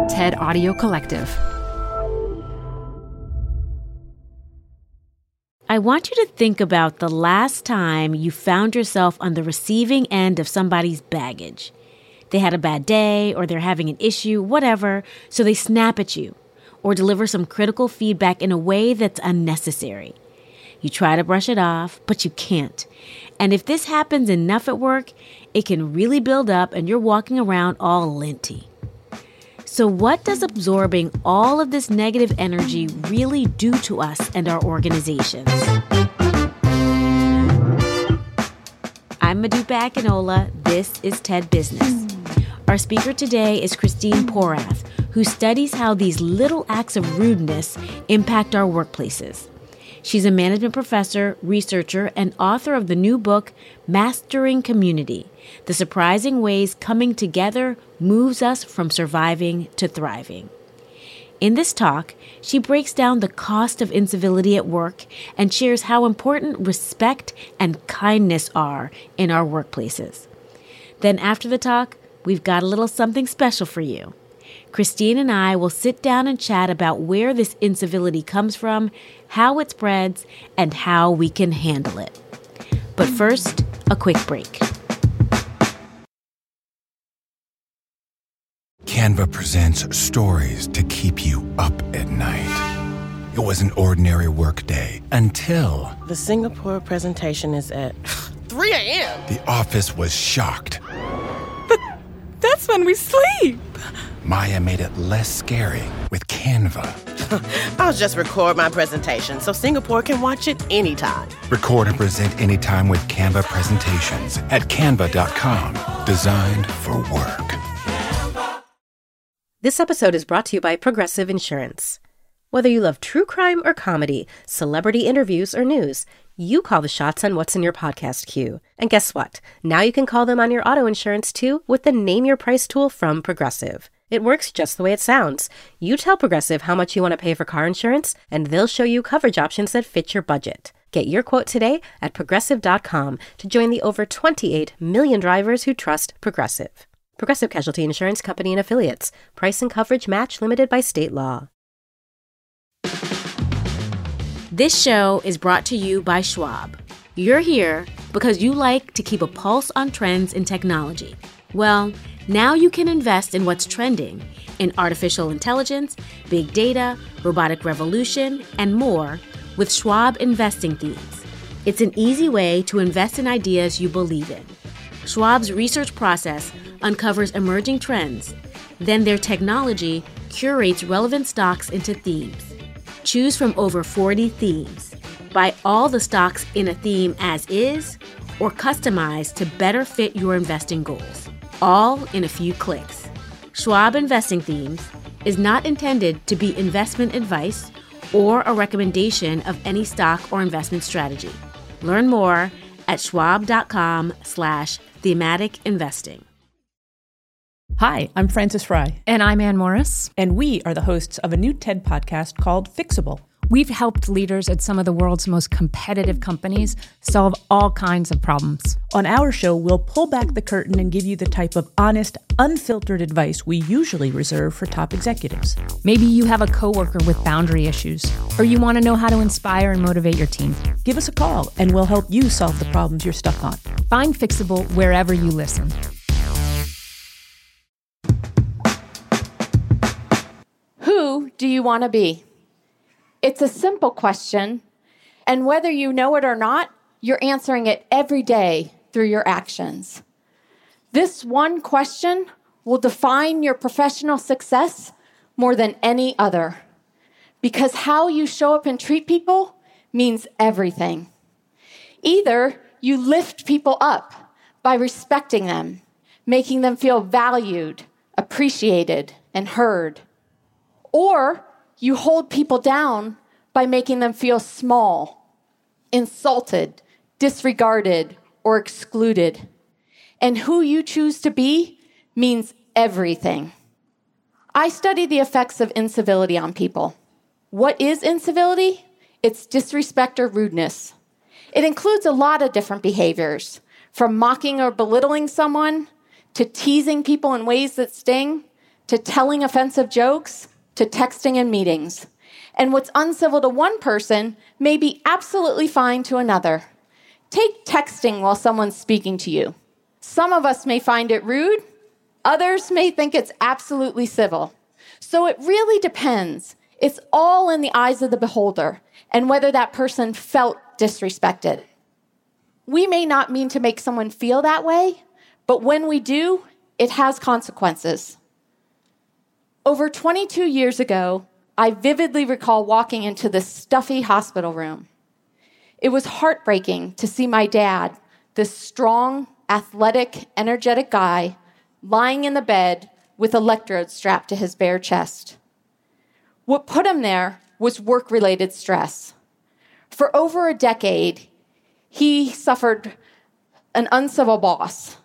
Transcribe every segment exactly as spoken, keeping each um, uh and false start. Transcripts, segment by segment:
TED Audio Collective. I want you to think about the last time you found yourself on the receiving end of somebody's baggage. They had a bad day, or they're having an issue, whatever, so they snap at you or deliver some critical feedback in a way that's unnecessary. You try to brush it off, but you can't. And if this happens enough at work, it can really build up and you're walking around all linty. So what does absorbing all of this negative energy really do to us and our organizations? I'm Modupe Akinola. This is TED Business. Our speaker today is Christine Porath, who studies how these little acts of rudeness impact our workplaces. She's a management professor, researcher, and author of the new book, Mastering Community: The Surprising Ways Coming Together Moves Us from Surviving to Thriving. In this talk, she breaks down the cost of incivility at work and shares how important respect and kindness are in our workplaces. Then after the talk, we've got a little something special for you. Christine and I will sit down and chat about where this incivility comes from, how it spreads, and how we can handle it. But first, a quick break. Canva presents stories to keep you up at night. It was an ordinary workday until... The Singapore presentation is at three a.m. The office was shocked. But that's when we sleep. Maya made it less scary with Canva. I'll just record my presentation so Singapore can watch it anytime. Record and present anytime with Canva presentations at canva dot com. Designed for work. This episode is brought to you by Progressive Insurance. Whether you love true crime or comedy, celebrity interviews or news, you call the shots on what's in your podcast queue. And guess what? Now you can call them on your auto insurance too with the Name Your Price tool from Progressive. It works just the way it sounds. You tell Progressive how much you want to pay for car insurance, and they'll show you coverage options that fit your budget. Get your quote today at progressive dot com to join the over twenty-eight million drivers who trust Progressive. Progressive Casualty Insurance Company and Affiliates. Price and coverage match limited by state law. This show is brought to you by Schwab. You're here because you like to keep a pulse on trends in technology. Well, now you can invest in what's trending in artificial intelligence, big data, robotic revolution, and more with Schwab Investing Themes. It's an easy way to invest in ideas you believe in. Schwab's research process uncovers emerging trends. Then their technology curates relevant stocks into themes. Choose from over forty themes. Buy all the stocks in a theme as is or customize to better fit your investing goals. All in a few clicks. Schwab Investing Themes is not intended to be investment advice or a recommendation of any stock or investment strategy. Learn more at schwab.com slash thematic investing. Hi, I'm Frances Fry. And I'm Ann Morris. And we are the hosts of a new TED podcast called Fixable. We've helped leaders at some of the world's most competitive companies solve all kinds of problems. On our show, we'll pull back the curtain and give you the type of honest, unfiltered advice we usually reserve for top executives. Maybe you have a coworker with boundary issues, or you want to know how to inspire and motivate your team. Give us a call, and we'll help you solve the problems you're stuck on. Find Fixable wherever you listen. Who do you want to be? It's a simple question, and whether you know it or not, you're answering it every day through your actions. This one question will define your professional success more than any other, because how you show up and treat people means everything. Either you lift people up by respecting them, making them feel valued, appreciated, and heard, or you hold people down by making them feel small, insulted, disregarded, or excluded. And who you choose to be means everything. I study the effects of incivility on people. What is incivility? It's disrespect or rudeness. It includes a lot of different behaviors, from mocking or belittling someone, to teasing people in ways that sting, to telling offensive jokes, to texting in meetings. And what's uncivil to one person may be absolutely fine to another. Take texting while someone's speaking to you. Some of us may find it rude. Others may think it's absolutely civil. So it really depends. It's all in the eyes of the beholder and whether that person felt disrespected. We may not mean to make someone feel that way, but when we do, it has consequences. Over twenty-two years ago, I vividly recall walking into this stuffy hospital room. It was heartbreaking to see my dad, this strong, athletic, energetic guy, lying in the bed with electrodes strapped to his bare chest. What put him there was work-related stress. For over a decade, he suffered an uncivil boss.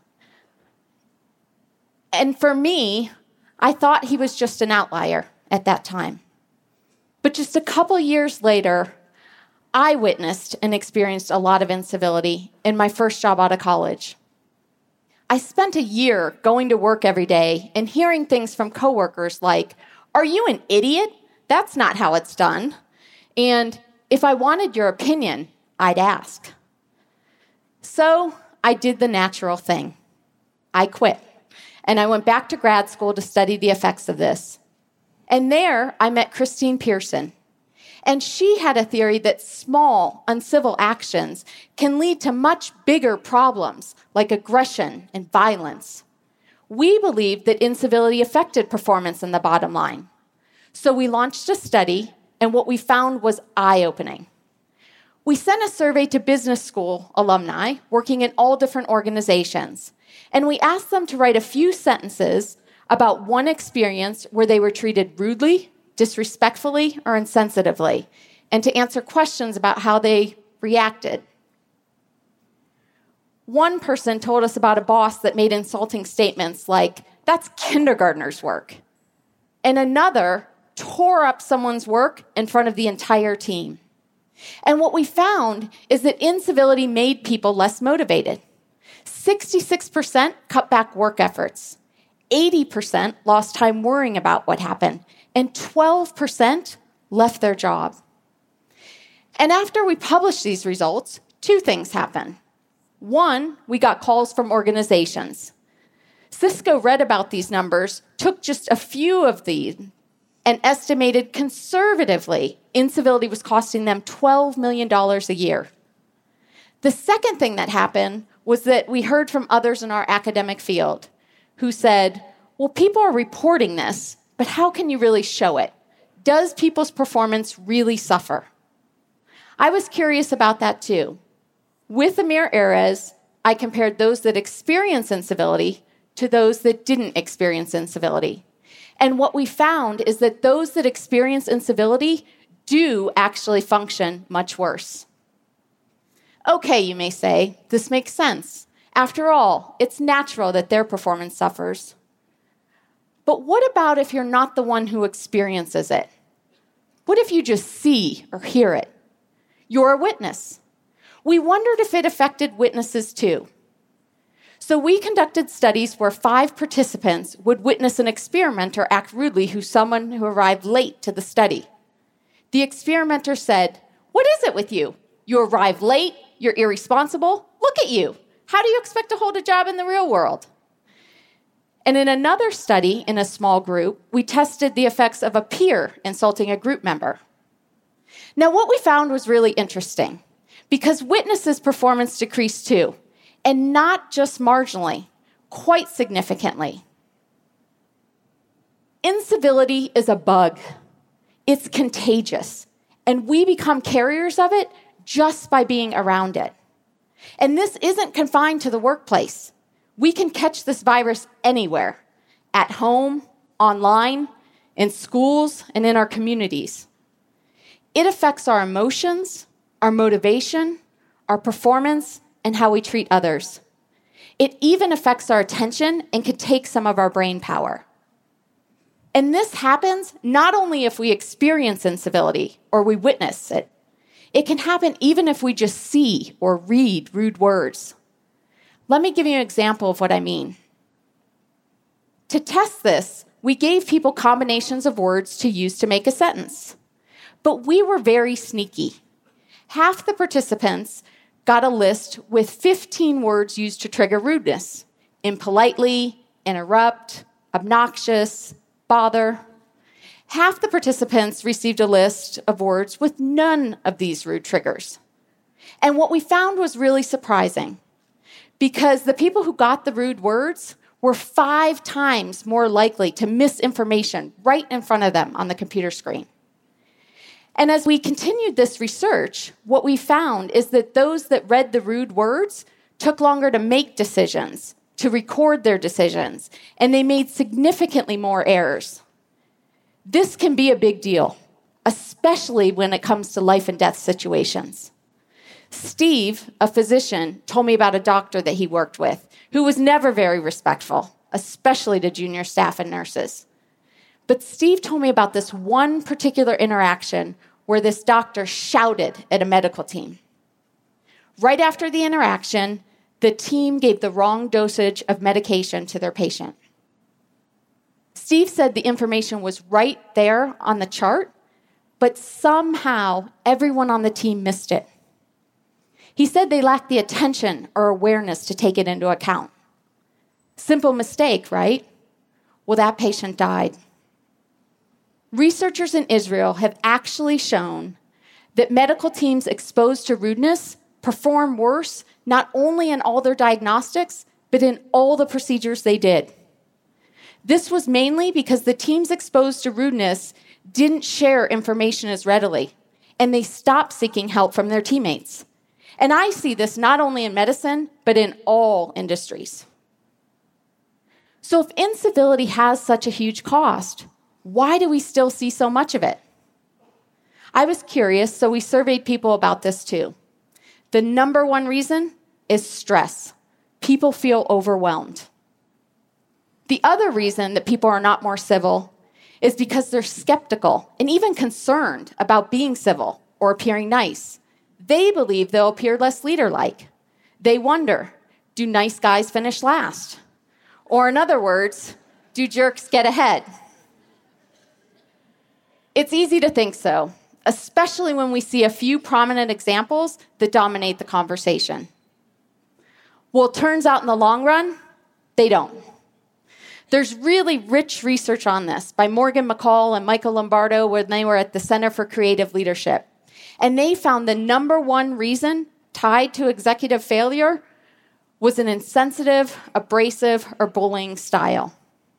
And for me, I thought he was just an outlier at that time. But just a couple years later, I witnessed and experienced a lot of incivility in my first job out of college. I spent a year going to work every day and hearing things from coworkers like, "Are you an idiot? That's not how it's done." And if I wanted your opinion, I'd ask. So I did the natural thing. I quit. And I went back to grad school to study the effects of this. And there I met Christine Pearson. And she had a theory that small, uncivil actions can lead to much bigger problems like aggression and violence. We believed that incivility affected performance in the bottom line. So we launched a study, and what we found was eye-opening. We sent a survey to business school alumni working in all different organizations, and we asked them to write a few sentences about one experience where they were treated rudely, disrespectfully, or insensitively, and to answer questions about how they reacted. One person told us about a boss that made insulting statements like, "That's kindergartner's work." And another tore up someone's work in front of the entire team. And what we found is that incivility made people less motivated. sixty-six percent cut back work efforts. eighty percent lost time worrying about what happened. And twelve percent left their job. And after we published these results, two things happened. One, we got calls from organizations. Cisco read about these numbers, took just a few of these, and estimated conservatively incivility was costing them twelve million dollars a year. The second thing that happened was that we heard from others in our academic field who said, well, people are reporting this, but how can you really show it? Does people's performance really suffer? I was curious about that too. With Amir Erez, I compared those that experience incivility to those that didn't experience incivility. And what we found is that those that experience incivility do actually function much worse. Okay, you may say, this makes sense. After all, it's natural that their performance suffers. But what about if you're not the one who experiences it? What if you just see or hear it? You're a witness. We wondered if it affected witnesses too. So we conducted studies where five participants would witness an experimenter act rudely to someone who arrived late to the study. The experimenter said, "What is it with you? You arrive late, you're irresponsible. Look at you. How do you expect to hold a job in the real world?" And in another study in a small group, we tested the effects of a peer insulting a group member. Now, what we found was really interesting because witnesses' performance decreased too, and not just marginally, quite significantly. Incivility is a bug. It's contagious, and we become carriers of it just by being around it. And this isn't confined to the workplace. We can catch this virus anywhere, at home, online, in schools, and in our communities. It affects our emotions, our motivation, our performance, and how we treat others. It even affects our attention and can take some of our brain power. And this happens not only if we experience incivility or we witness it. It can happen even if we just see or read rude words. Let me give you an example of what I mean. To test this, we gave people combinations of words to use to make a sentence. But we were very sneaky. Half the participants got a list with fifteen words used to trigger rudeness: impolitely, interrupt, obnoxious, bother. Half the participants received a list of words with none of these rude triggers. And what we found was really surprising, because the people who got the rude words were five times more likely to miss information right in front of them on the computer screen. And as we continued this research, what we found is that those that read the rude words took longer to make decisions, to record their decisions, and they made significantly more errors. This can be a big deal, especially when it comes to life and death situations. Steve, a physician, told me about a doctor that he worked with who was never very respectful, especially to junior staff and nurses. But Steve told me about this one particular interaction where this doctor shouted at a medical team. Right after the interaction, the team gave the wrong dosage of medication to their patient. Steve said the information was right there on the chart, but somehow everyone on the team missed it. He said they lacked the attention or awareness to take it into account. Simple mistake, right? Well, that patient died. Researchers in Israel have actually shown that medical teams exposed to rudeness perform worse not only in all their diagnostics, but in all the procedures they did. This was mainly because the teams exposed to rudeness didn't share information as readily, and they stopped seeking help from their teammates. And I see this not only in medicine, but in all industries. So if incivility has such a huge cost, why do we still see so much of it? I was curious, so we surveyed people about this too. The number one reason is stress. People feel overwhelmed. The other reason that people are not more civil is because they're skeptical and even concerned about being civil or appearing nice. They believe they'll appear less leader-like. They wonder, do nice guys finish last? Or in other words, do jerks get ahead? It's easy to think so, especially when we see a few prominent examples that dominate the conversation. Well, it turns out in the long run, they don't. There's really rich research on this by Morgan McCall and Michael Lombardo when they were at the Center for Creative Leadership. And they found the number one reason tied to executive failure was an insensitive, abrasive, or bullying style.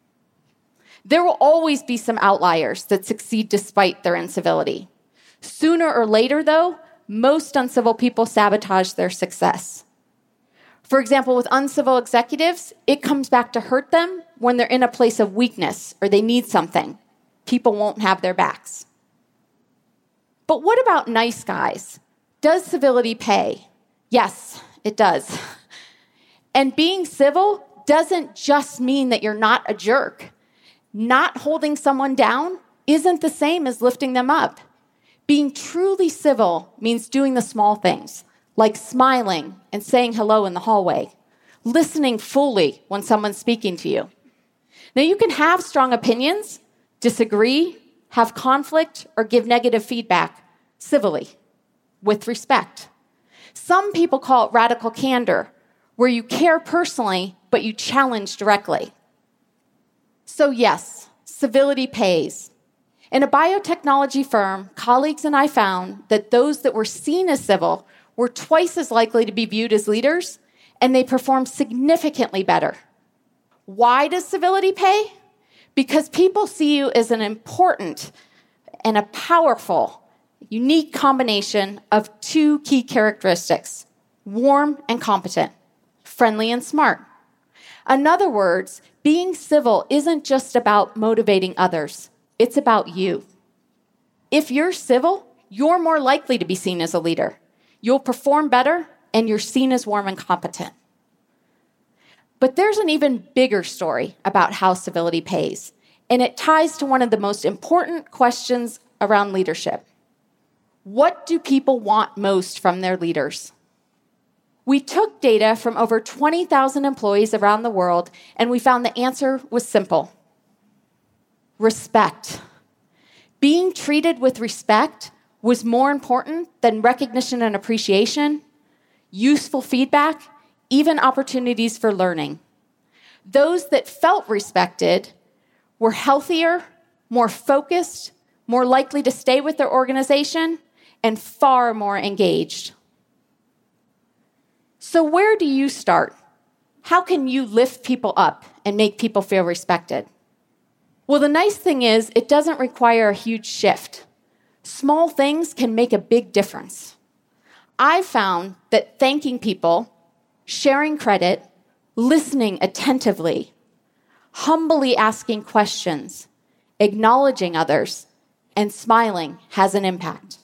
There will always be some outliers that succeed despite their incivility. Sooner or later, though, most uncivil people sabotage their success. For example, with uncivil executives, it comes back to hurt them when they're in a place of weakness or they need something. People won't have their backs. But what about nice guys? Does civility pay? Yes, it does. And being civil doesn't just mean that you're not a jerk. Not holding someone down isn't the same as lifting them up. Being truly civil means doing the small things, like smiling and saying hello in the hallway, listening fully when someone's speaking to you. Now, you can have strong opinions, disagree, have conflict, or give negative feedback civilly, with respect. Some people call it radical candor, where you care personally, but you challenge directly. So yes, civility pays. In a biotechnology firm, colleagues and I found that those that were seen as civil were twice as likely to be viewed as leaders, and they performed significantly better. Why does civility pay? Because people see you as an important and a powerful, unique combination of two key characteristics: warm and competent, friendly and smart. In other words, being civil isn't just about motivating others. It's about you. If you're civil, you're more likely to be seen as a leader. You'll perform better, and you're seen as warm and competent. But there's an even bigger story about how civility pays, and it ties to one of the most important questions around leadership. What do people want most from their leaders? We took data from over twenty thousand employees around the world, and we found the answer was simple. respect. Being treated with respect was more important than recognition and appreciation, useful feedback, even opportunities for learning. Those that felt respected were healthier, more focused, more likely to stay with their organization, and far more engaged. So where do you start? How can you lift people up and make people feel respected? Well, the nice thing is it doesn't require a huge shift. Small things can make a big difference. I've found that thanking people, sharing credit, listening attentively, humbly asking questions, acknowledging others, and smiling has an impact.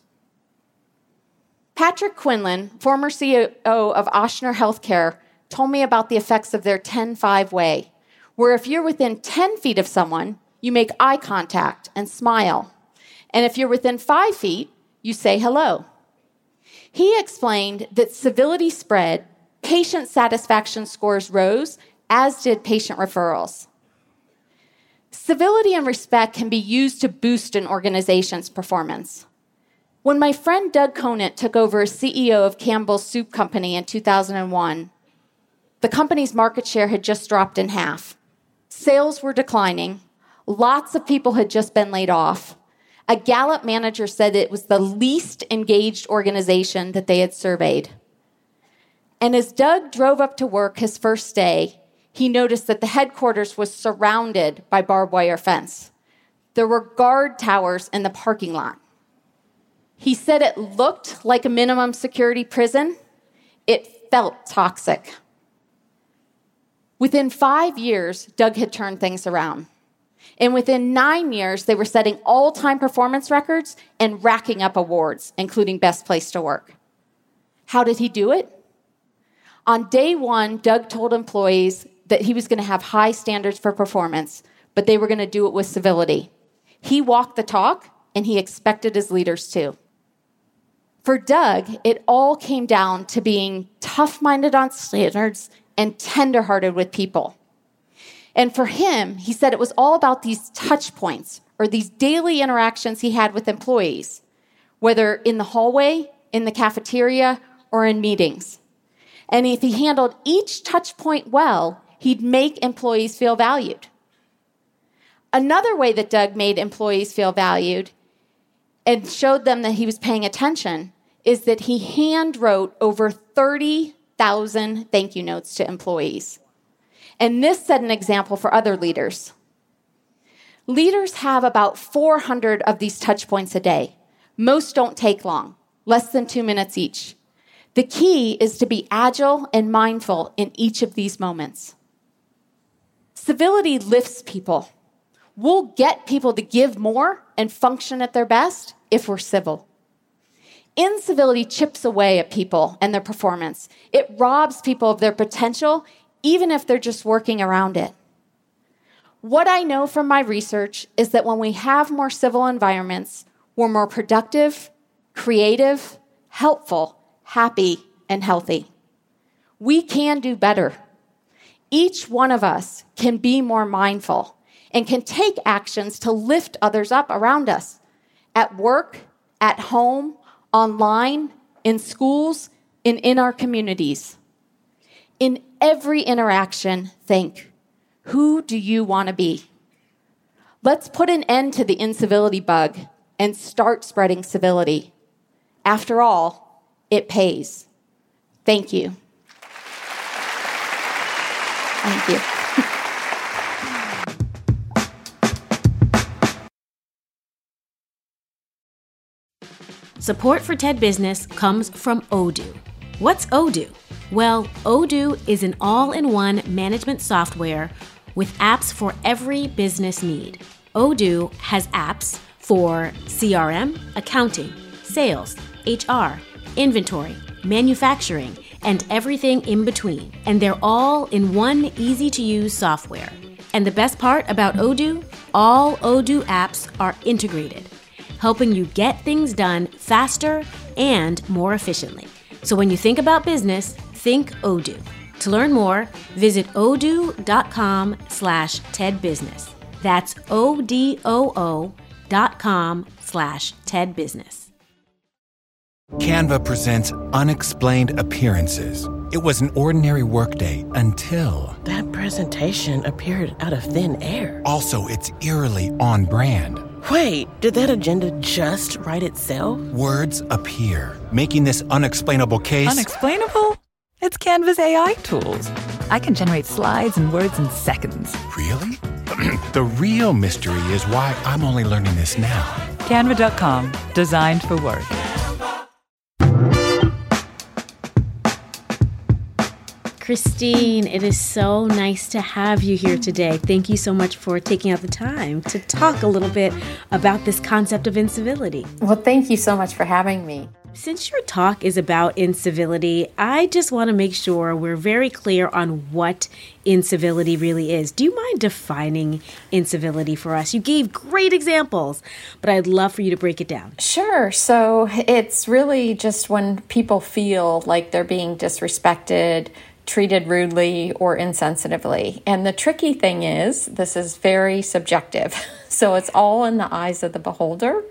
Patrick Quinlan, former C E O of Ochsner Healthcare, told me about the effects of their ten five way, where if you're within ten feet of someone, you make eye contact and smile. And if you're within five feet, you say hello. He explained that civility spread, patient satisfaction scores rose, as did patient referrals. Civility and respect can be used to boost an organization's performance. When my friend Doug Conant took over as C E O of Campbell's Soup Company in two thousand one, the company's market share had just dropped in half. Sales were declining. Lots of people had just been laid off. A Gallup manager said it was the least engaged organization that they had surveyed. And as Doug drove up to work his first day, he noticed that the headquarters was surrounded by barbed wire fence. There were guard towers in the parking lot. He said it looked like a minimum security prison. It felt toxic. Within five years, Doug had turned things around. And within nine years, they were setting all-time performance records and racking up awards, including Best Place to Work. How did he do it? On day one, Doug told employees that he was going to have high standards for performance, but they were going to do it with civility. He walked the talk, and he expected his leaders to. For Doug, it all came down to being tough-minded on standards and tender-hearted with people. And for him, he said it was all about these touch points or these daily interactions he had with employees, whether in the hallway, in the cafeteria, or in meetings. And if he handled each touch point well, he'd make employees feel valued. Another way that Doug made employees feel valued and showed them that he was paying attention is that he hand wrote over thirty thousand thank you notes to employees. And this set an example for other leaders. Leaders have about four hundred of these touch points a day. Most don't take long, less than two minutes each. The key is to be agile and mindful in each of these moments. Civility lifts people. We'll get people to give more and function at their best if we're civil. Incivility chips away at people and their performance. It robs people of their potential, even if they're just working around it. What I know from my research is that when we have more civil environments, we're more productive, creative, helpful, happy, and healthy. We can do better. Each one of us can be more mindful and can take actions to lift others up around us, at work, at home, online, in schools, and in our communities. In every interaction, think, who do you want to be? Let's put an end to the incivility bug and start spreading civility. After all, it pays. Thank you. Thank you. Support for TED Business comes from Odoo. What's Odoo? Well, Odoo is an all-in-one management software with apps for every business need. Odoo has apps for C R M, accounting, sales, H R, inventory, manufacturing, and everything in between. And they're all in one easy-to-use software. And the best part about Odoo, all Odoo apps are integrated, helping you get things done faster and more efficiently. So when you think about business, think Odoo. To learn more, visit odoo.com slash TEDbusiness. That's O-D-O-O dot com slash TED Business. Canva presents Unexplained Appearances. It was an ordinary workday until... That presentation appeared out of thin air. Also, it's eerily on brand. Wait, did that agenda just write itself? Words appear, making this unexplainable case... Unexplainable? It's Canva's A I tools. I can generate slides and words in seconds. Really? The real mystery is why I'm only learning this now. Canva dot com, designed for work. Christine, it is so nice to have you here today. Thank you so much for taking out the time to talk a little bit about this concept of incivility. Well, thank you so much for having me. Since your talk is about incivility, I just want to make sure we're very clear on what incivility really is. Do you mind defining incivility for us? You gave great examples, but I'd love for you to break it down. Sure. So it's really just when people feel like they're being disrespected, treated rudely, or insensitively. And the tricky thing is, this is very subjective. So it's all in the eyes of the beholder.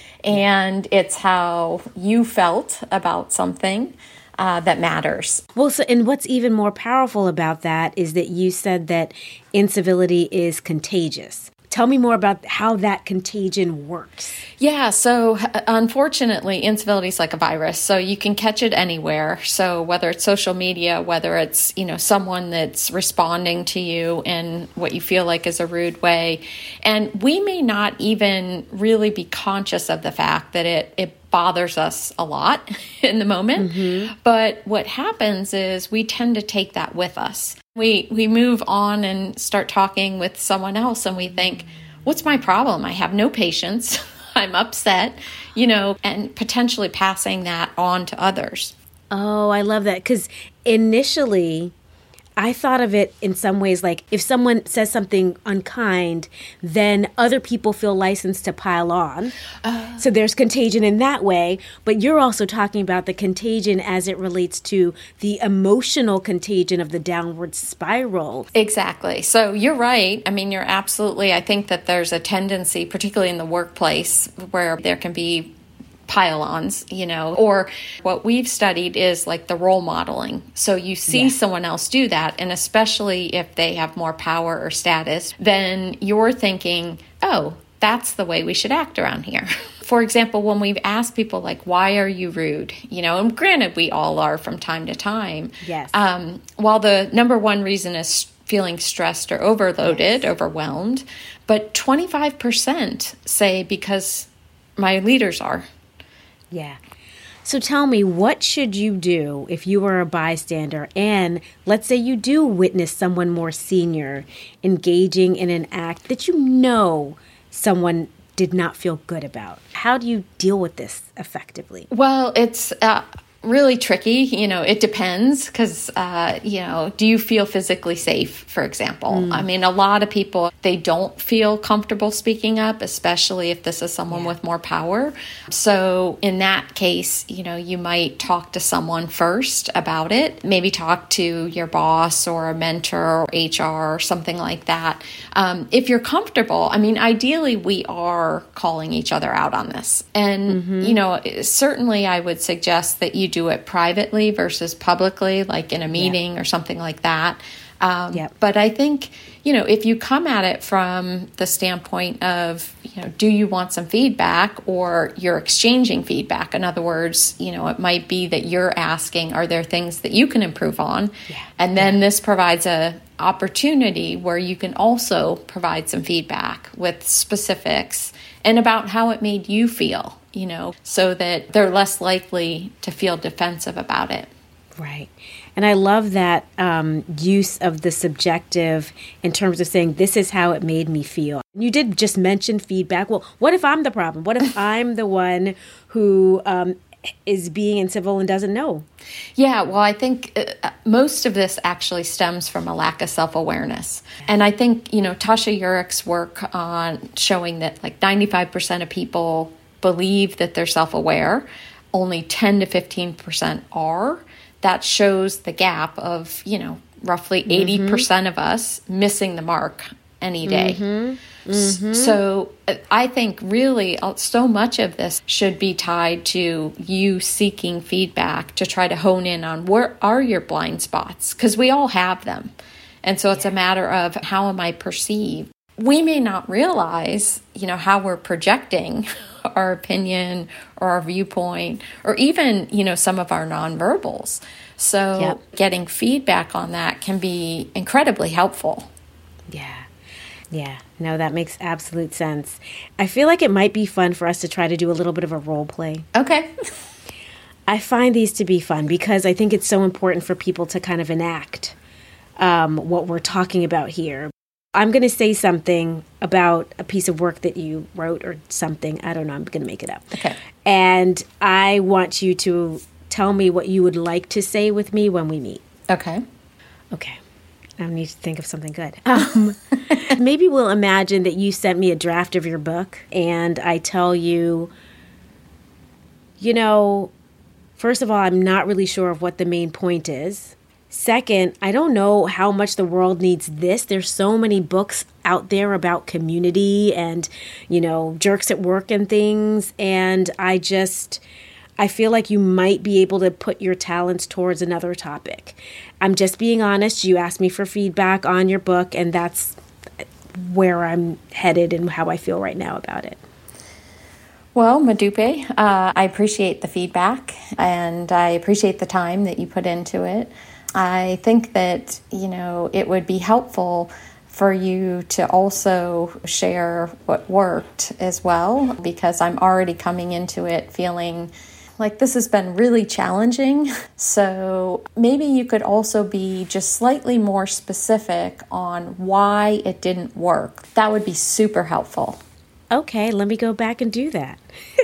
And it's how you felt about something uh, that matters. Well, so, and what's even more powerful about that is that you said that incivility is contagious. Tell me more about how that contagion works. Yeah, so unfortunately, incivility is like a virus, so you can catch it anywhere. So whether it's social media, whether it's, you know, someone that's responding to you in what you feel like is a rude way, and we may not even really be conscious of the fact that it it bothers us a lot in the moment. Mm-hmm. But what happens is we tend to take that with us. We we move on and start talking with someone else and we think, what's my problem? I have no patience. I'm upset, you know, and potentially passing that on to others. Oh, I love that. Because initially, I thought of it in some ways like if someone says something unkind, then other people feel licensed to pile on. Uh, so there's contagion in that way. But you're also talking about the contagion as it relates to the emotional contagion of the downward spiral. Exactly. So you're right. I mean, you're absolutely, I think that there's a tendency, particularly in the workplace, where there can be pile-ons, you know, or what we've studied is like the role modeling. So you see yeah. someone else do that, and especially if they have more power or status, then you're thinking, oh, that's the way we should act around here. For example, when we've asked people like, why are you rude? You know, and granted, we all are from time to time. Yes. Um, while the number one reason is feeling stressed or overloaded, yes. overwhelmed, but twenty-five percent say because my leaders are. Yeah. So tell me, what should you do if you were a bystander and let's say you do witness someone more senior engaging in an act that you know someone did not feel good about? How do you deal with this effectively? Well, it's uh, really tricky. You know, it depends because, uh, you know, do you feel physically safe, for example? Mm. I mean, a lot of people, they don't feel comfortable speaking up, especially if this is someone yeah. with more power. So in that case, you know, you might talk to someone first about it, maybe talk to your boss or a mentor or H R or something like that. Um, if you're comfortable, I mean, ideally, we are calling each other out on this. And, mm-hmm. you know, certainly I would suggest that you do it privately versus publicly, like in a meeting yeah. or something like that. Um, yep. But I think, you know, if you come at it from the standpoint of, you know, do you want some feedback or you're exchanging feedback? In other words, you know, it might be that you're asking, are there things that you can improve on? Yeah. And then yeah. this provides a opportunity where you can also provide some feedback with specifics and about how it made you feel, you know, so that they're less likely to feel defensive about it. Right. And I love that um, use of the subjective in terms of saying, this is how it made me feel. You did just mention feedback. Well, what if I'm the problem? What if I'm the one who um, is being incivil and doesn't know? Yeah, well, I think uh, most of this actually stems from a lack of self-awareness. And I think, you know, Tasha Eurich's work on showing that like ninety-five percent of people believe that they're self-aware, only ten to fifteen percent are. That shows the gap of, you know, roughly eighty percent mm-hmm. of us missing the mark any day. Mm-hmm. Mm-hmm. So I think really so much of this should be tied to you seeking feedback to try to hone in on where are your blind spots, because we all have them. And so it's yeah. a matter of how am I perceived? We may not realize, you know, how we're projecting our opinion or our viewpoint, or even, you know, some of our nonverbals. So yep. getting feedback on that can be incredibly helpful. Yeah. Yeah. No, that makes absolute sense. I feel like it might be fun for us to try to do a little bit of a role play. Okay. I find these to be fun because I think it's so important for people to kind of enact um, what we're talking about here. I'm going to say something about a piece of work that you wrote or something. I don't know. I'm going to make it up. Okay. And I want you to tell me what you would like to say with me when we meet. Okay. Okay. I need to think of something good. Um, maybe we'll imagine that you sent me a draft of your book and I tell you, you know, first of all, I'm not really sure of what the main point is. Second, I don't know how much the world needs this. There's so many books out there about community and, you know, jerks at work and things. And I just, I feel like you might be able to put your talents towards another topic. I'm just being honest. You asked me for feedback on your book, and that's where I'm headed and how I feel right now about it. Well, Modupe, uh, I appreciate the feedback, and I appreciate the time that you put into it. I think that, you know, it would be helpful for you to also share what worked as well, because I'm already coming into it feeling like this has been really challenging. So maybe you could also be just slightly more specific on why it didn't work. That would be super helpful. Okay, let me go back and do that.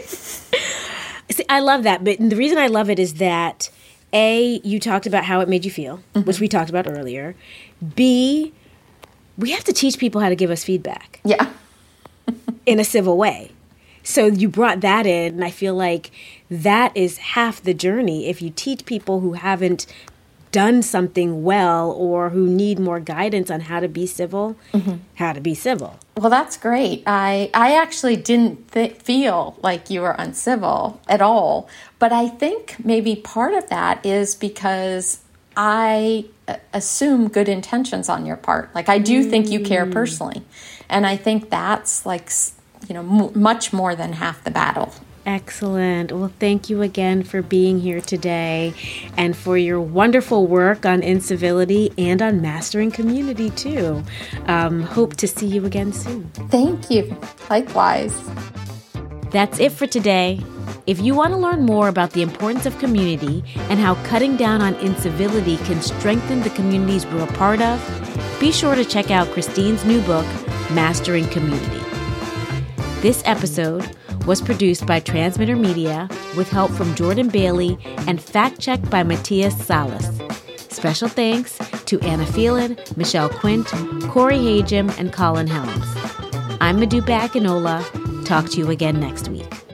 See, I love that. But the reason I love it is that A, you talked about how it made you feel, mm-hmm. which we talked about earlier. B, we have to teach people how to give us feedback. Yeah. in a civil way. So you brought that in, and I feel like that is half the journey. If you teach people who haven't done something well or who need more guidance on how to be civil, mm-hmm. how to be civil. Well, that's great. I, I actually didn't th- feel like you were uncivil at all. But I think maybe part of that is because I assume good intentions on your part. Like, I do mm. think you care personally. And I think that's like, you know, m- much more than half the battle. Excellent. Well, thank you again for being here today and for your wonderful work on incivility and on mastering community, too. Um, hope to see you again soon. Thank you. Likewise. That's it for today. If you want to learn more about the importance of community and how cutting down on incivility can strengthen the communities we're a part of, be sure to check out Christine's new book, Mastering Community. This episode was produced by Transmitter Media with help from Jordan Bailey and fact-checked by Matthias Salas. Special thanks to Anna Phelan, Michelle Quint, Corey Hagem, and Colin Helms. I'm Modupe Akinola. Talk to you again next week.